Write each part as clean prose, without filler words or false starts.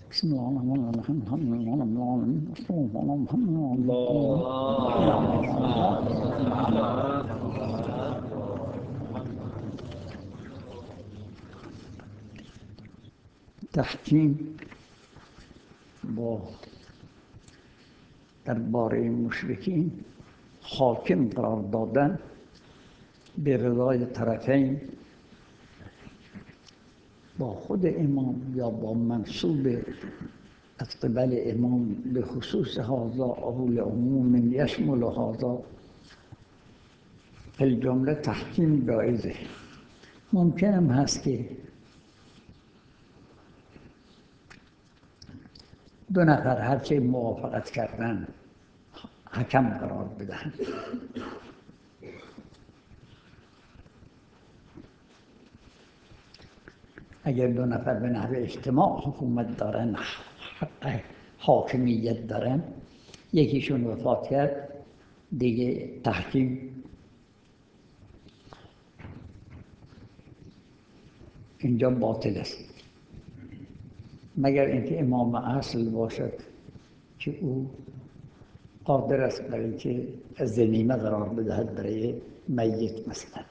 بسم الله الرحمن الرحيم الحمد لله رب العالمين والصلاة والسلام على محمد تحکیم با درباره مشرکین حاکم قرار دادن به رضای طرفین با خود امام یا با منصوب از قبل امام به خصوص هذا او لعموم یشمل هذا فی الجمله تحکیم جایزه. ممکن هم هست که دو نفر هرچه موافقت کردن حکم قرار بدهند. اگر دو نفر به نحو اجتماع حکومت دارن، حق حاکمیت دارن، یکیشون وفات کرد، دیگه تحکیم اینجا باطل است، مگر اینکه امام اصل باشد که او قادر است برای اینکه از ضمیمه قرار بدهد برای میت. مثلا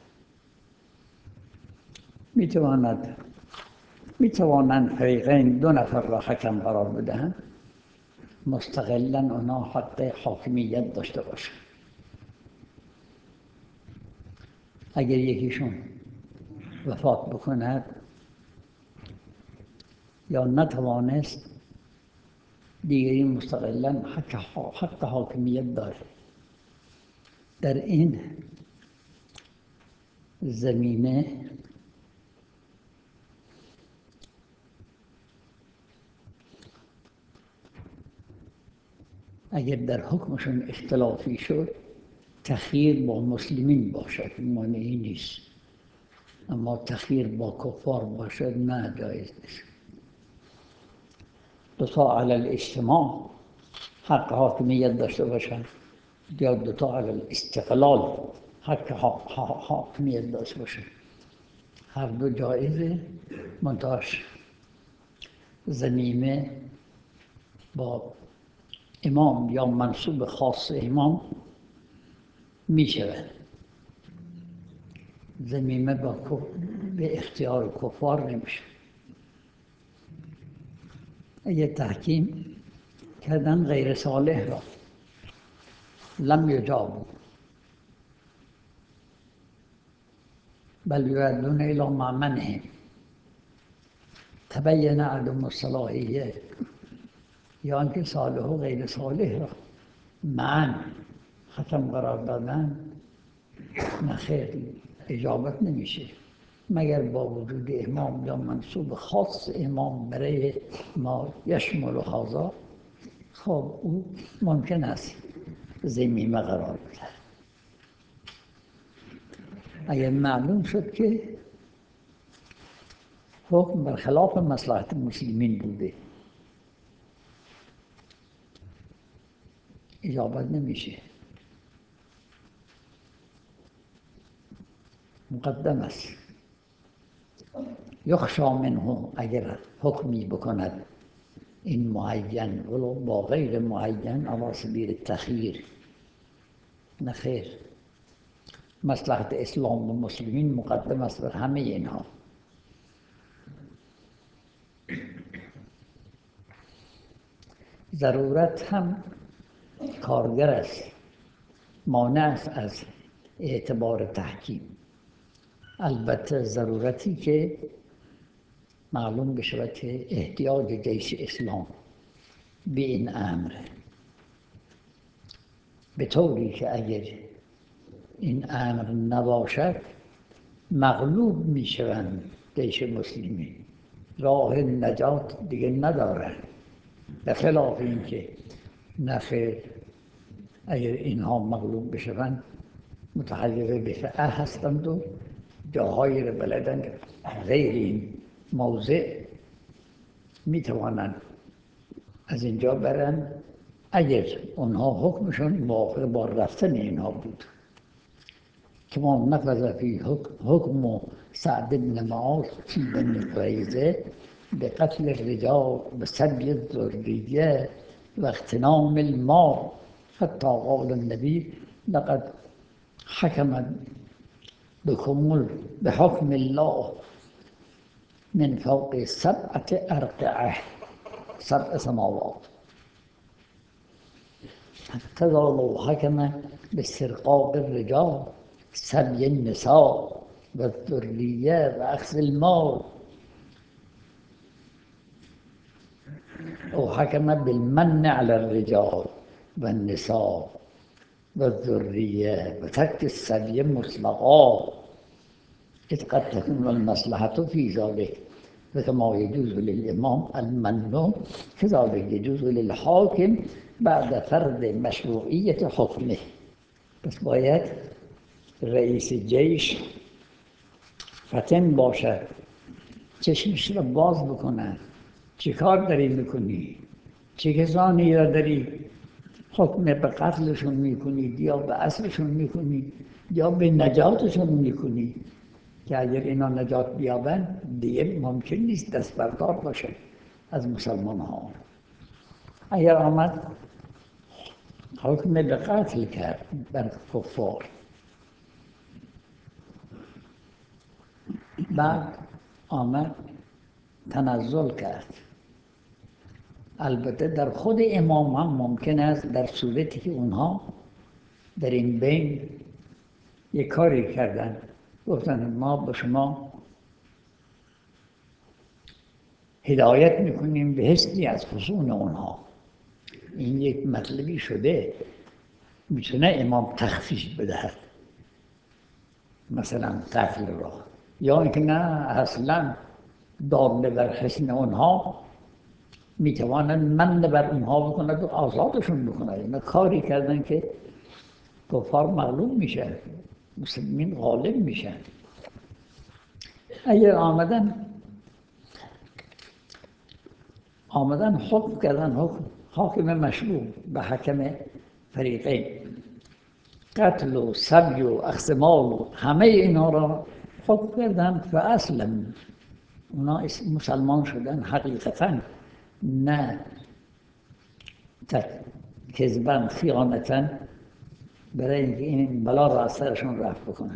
میتوانند فریقین دو نفر را حکم قرار بدهند، مستقلا اونا حق حاکمیت داشته باشند. اگر یکیشون وفات بکند یا نتوانست، دیگری مستقلا حق حاکمیت داره. در این زمینه اگر در حکمشون اختلافی شد، تخییر با مسلمین باشد مانعی نیست، اما تخییر با کفار باشد نه، جایز نیست. دوتا علی الاجتماع حق حاکمیت داشته باشند یا دوتا علی الاستقلال حق حاکمیت داشته باشند، هر دو جایزه، منتهاش ضمیمه با امام یا منصوب خاص امام می شود. ضمیمه به اختیار کفار نمیشه. اگه تحکیم کردن غیر صالح را لم یجاب بل یردون الی معمنهم تبین عدم الصلاحیه، یا اینکه صالح و غیر صالح را معاً حکم قرار دادن، نخیر، اجابت نمیشه مگر با وجود امام یا منصوب خاص امام برای ما یشمل و هذا. خب او ممکن است ضمیمه قرار بده. اگر معلوم شد که حکم برخلاف مصلحت مسلمین بوده، اجابت نمیشه، مقدم است. یخشا منه، اگر حکمی بکند این معین ولو با غیر معین علی سبیل التخییر، نخیر، مصلحت اسلام و مسلمین مقدم است بر همه اینها. ضرورت هم کارگر است، مانع است از اعتبار تحکیم. البته ضرورتی که معلوم بشود که احتیاج جیش اسلام به این امر، به طوری که اگر این امر نباشد مغلوب می شوند جیش مسلمین، راه نجات دیگه نداره. به خلاف این که نخیر، اگر اینها مغلوب بشوند متحجر به فقه هستند و جاهایی رو بلدن غیر این موضع می توانند از اینجا برن، اگر اونها حکمشون موافق با رفتن اینها بود. که ما نفذ فی حکم سعد بن معاذ فی بنی قریظه، به قتل الرجال و سبی الذریه و اغتنام المال. حتی قال النبی لقد حکم بحکم الله من فوق سبعة أرقعة، 7 سماوات، كذا لو حكم باسترقاق الرجال سبي النساء والذرية وأخذ المال، أو حكم بالمن على الرجال والنساء والذرية وترك السبي مطلقا إذ قد تكون المصلحة في ذلك، فكما يجوز للإمام المن كذلك يجوز للحاكم بعد فرض مشروعية حكمه. پس باید رئیس جیش فطن باشد، چشمش را باز بکنه، چه کار داری میکنی، چه کسانی را داری حکم به قتلشون میکنید یا به اسرشون میکنید یا به نجاتشون میکنید که اگر اینا نجات بیابند دیگه ممکن نیست دست بردار باشه از مسلمان ها. اگر آمد حکم به قتل کرد بر کفار، بعد آمد تنزل کرد، البته در خود امام هم ممکن است در صورتی که اونها در این بین یک کاری کردن، گفتن ما به شما هدایت میکنیم به حسنی از فسون اونها، این یک مطلبی شده، میتونه امام تخفیف بدهد مثلا قتل را، یا اینکه نه اصلا دامنه بر حسن اونها میتوانند من بر اونها بکند و آزادشون بکند. اینا کاری کردن که کفار معلوم میشن، مسلمین غالب میشن. اگر آمدن حکم کردن، حاکم مشروع به حکم فریقین، قتل و سبی و اخذ مال و همه اینا را حکم کردن، فاصلا اونا مسلمان شدن حقیقتا، نه کذبا خیانتا برای اینکه این بلا را از سرشون رفع بکنن.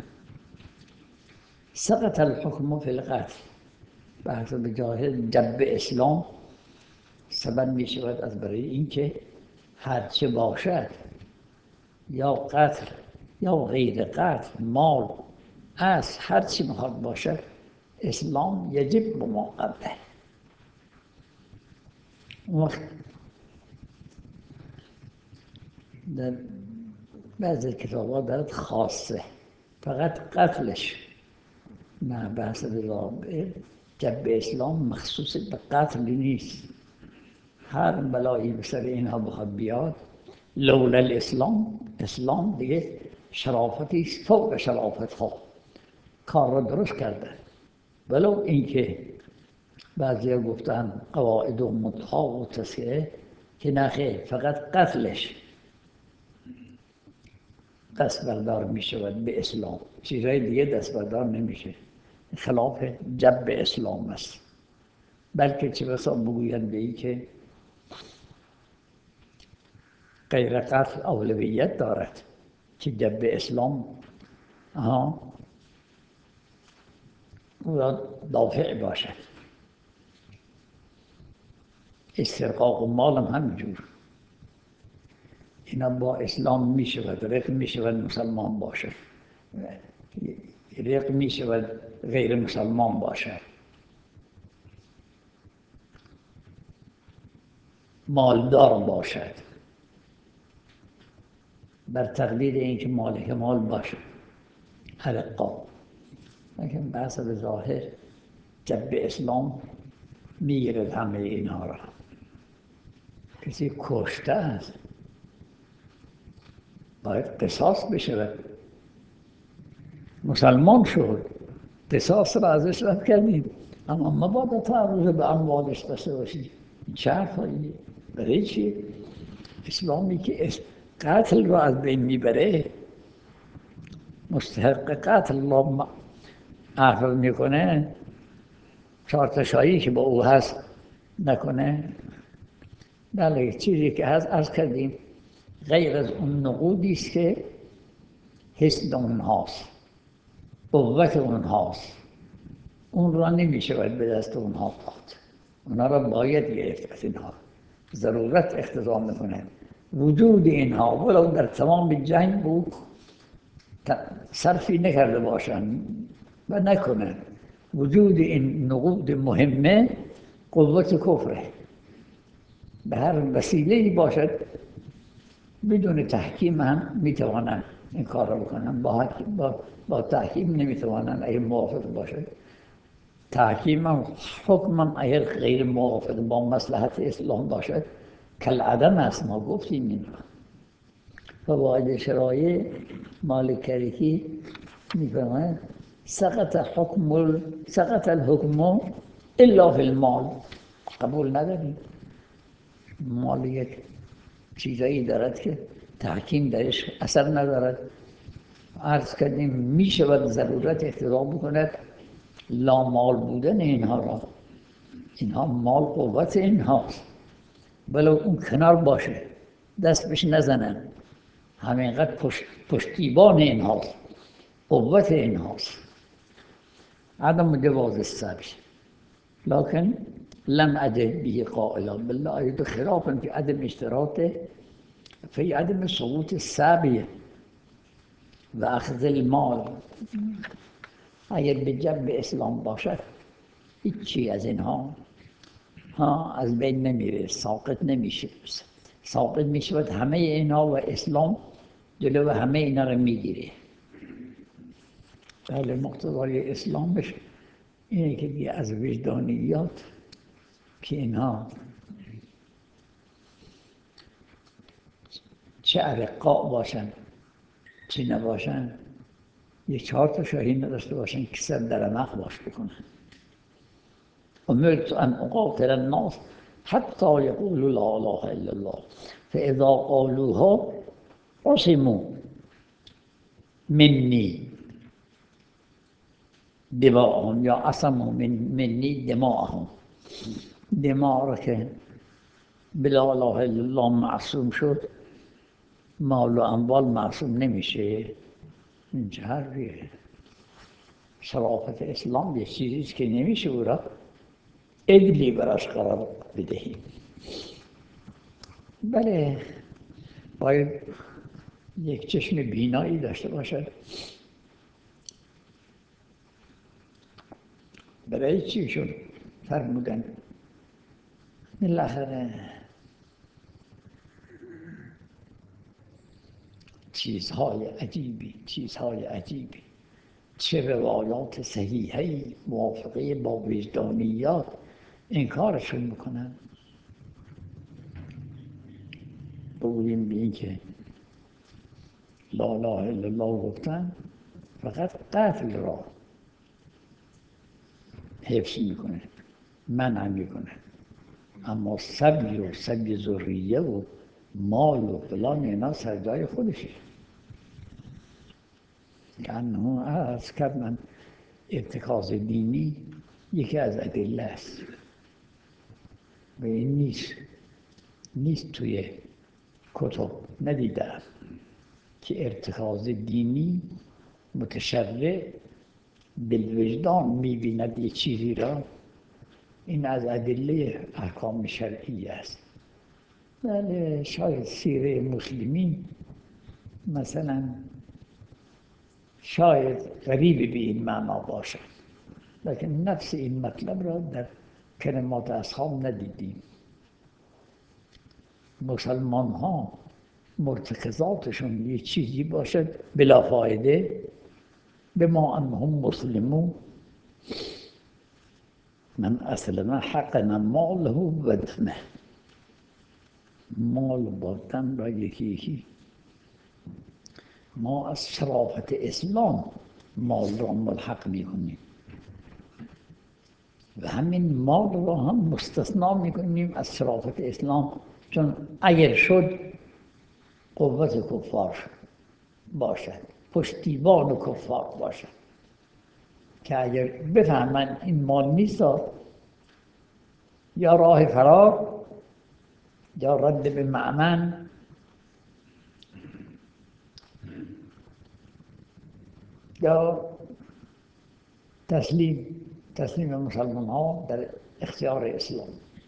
سقط الحکم فی القتل، بحث به جای جب اسلام سبب می شود از برای اینکه هرچه باشد، یا قتل یا غیر قتل، مال از هرچی میخواد باشد، اسلام یجب به ما قبله. وقت در بعضی کتاب‌ها دارد خاصه، فقط قتلش، نه بحث جب اسلام مخصوص به قتل نیست. هر بلایی به سر اینها بخواد بیاد، لولا الاسلام، اسلام دیگه شرافتی است فوق شرافت ها، کار را درست کرده. ولو اینکه بعضیا گفتن قواعد و مدعا و تسکیه که نخیر، فقط قتلش دست بردار می شود به اسلام، چیزهای دیگه دست بردار نمیشه، خلاف جب اسلام است. بلکه چه بسا بگوید به این که غیر قتل اولویت دارد که جب اسلام او را دافع باشد. استرقاق و مال هم همینجور، اینا با اسلام می شود، رق می شود مسلمان باشد، رق می شود غیر مسلمان باشد. مالدار باشد بر تقدیر اینکه مالک مال باشد، ارقا. لیکن بحث به ظاهر جب اسلام میگیرد همه اینها را. کسی کشته است باید قصاص بشود، مسلمان شد، قصاص را ازش رد کردیم، اما مبادا تعرض به اموالش داشته باشید. چه حرفایی؟ برای چی؟ اسلامی که قتل را از بین میبره، مستحق قتل را عفو میکنه، چارتاشایی که با او هست نکنه. بله چیزی که هست عرض کردیم غیر از اون نقودی است که حسن اونهاست، قوت اونهاست، اون را نمیشه باید به دست اونها داد، اونها را باید گرفت از اینها، ضرورت اقتضا میکنه وجود اینها ولو در تمام جنگ بود صرفی نکرده باشند و نکنه. وجود این نقود مهمه قوت کفره، به هر وسیله‌ای باشد بدون تحکیم هم میتوانن این کار را بکنن، با تحکیم نمیتوانن اگه موافق باشد. تحکیم هم حکم هم اگر غیر موافق با مصلحت اسلام باشد کالعدم است. ما گفتیم این را فواید شرایع مالکریکی میفهمه سقط الحکم الا فی المال. قبول نداریم مال یک چیزایی دارد که تحکیم درش اثر ندارد. عرض کردیم می شود ضرورت اقتضا بکند لامال بودن اینها را، اینها مال قوت اینهاست ولو اون کنار باشه دست بهش نزنن، همینقدر پشتیبان اینهاست، قوت اینهاست. عدم جواز السبی لكن لم أجد به قائلا بالله أجد خلافا في عدم اشتراطه في عدم سقوط السبي وأخذ المال. اگر به جنب اسلام باشد هیچی از اینها از بین نمیره، ساقط نمیشه. ساقط میشود همه اینها و اسلام جلو همه اینا رو میگیره. بله مقتضای اسلامش اینه که دیگه از وجدانیات که اینها چه ارقاء باشن چه نباشن، یه 4 تا شاهین نداشته باشن که سر در عمق باش بکنن. امرت ان اقاتل الناس حتی یقولوا لا اله الا الله فاذا قالوها عصموا منی دماءهم یا عصموا منی دماءهم. دماء را که بلا اله الا الله معصوم شد مال و اموال معصوم نمیشه. این چه حرفیه؟ شرافت اسلام یه چیزیست که نمیشه او را عدلی براش قرار بدهیم. بله باید یک چشم بینایی داشته باشد. برای چی شد فرمودن بالاخره چیزهای عجیبی چه روایات صحیحی موافقه با وجدانیات این کارشون میکنن. بگوییم به این که لا اله الا الله گفتن فقط قتل را حفظ میکنه، منع میکنه، اما سبی ذریه و مال و فلان اینا سر جای خودشه. انه عرض کردن ارتکاز دینی یکی از ادله است و این نیست توی کتب ندیدم که ارتکاز دینی متشرع بالوجدان می‌بیند یک چیزی را. این از ادله احکام شرعی است. بله شاید سیره مسلمین مثلا شاید قریب به این معنا باشد، لیکن نفس این مطلب را در کلمات اصحاب ندیدیم. مسلمان ها مرتکزاتشون یه چیزی باشد بلا فایده به ما انهم مسلمون من اصلنا حقنا ماله و دفنه. مال بردن را یکی ما از شرافت اسلام مال را ملحق میکنیم و همین مال را هم مستثنا میکنیم از شرافت اسلام، چون اگر شد قوت کفار باشد، پشتیبان کفار باشد. که اگر بفهمن این مال نیست یا راه فرار یا رد به مأمن یا تسلیم مسلمان ها در اختیار اسلام.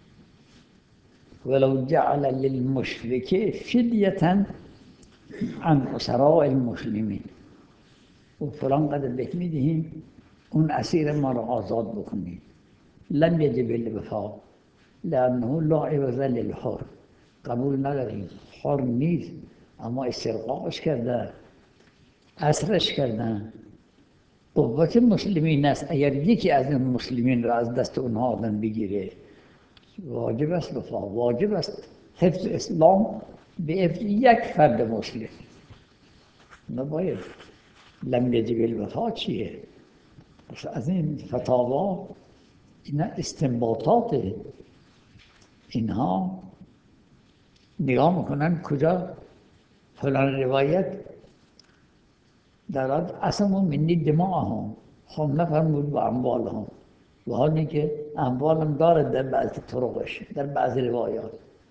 ولو جعل للمشرک فدیة عن اسراء المسلمین، و فلان قدر بهت میدهیم اون اسیر ما را آزاد بکنید. لم یجب الوفاء لانه لا عوض للحر، قبول نداریم، حر نیست اما استرقاقش کردن، اسرش کردن. قوت مسلمین است، اگر یکی از این مسلمین را از دست اونها آدم بگیره واجب است وفا، واجب است حفظ اسلام به حفظ یک فرد مسلم. نباید. لم یجب الوفا چیه؟ پس از این فتاوا، اینا استنباطات، اینها نگاه میکنن کجا فلان روایت دارد اسمو منی دماءهم، خب نفرمود با اموالهم، و حالی که اموالم دارد در بعضی طرقش، در بعضی روایات.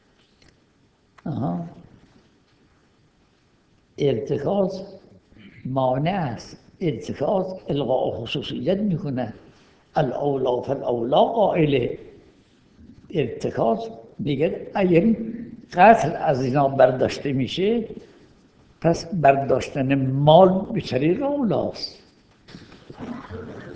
ارتکاز مانع است، ارتکاز الغاء خصوصیت میکنه. الاولا فالاولا قائله، ارتکاز میگه اگر قتل از اینا برداشته میشه پس برداشتن مال به طریق اولاست.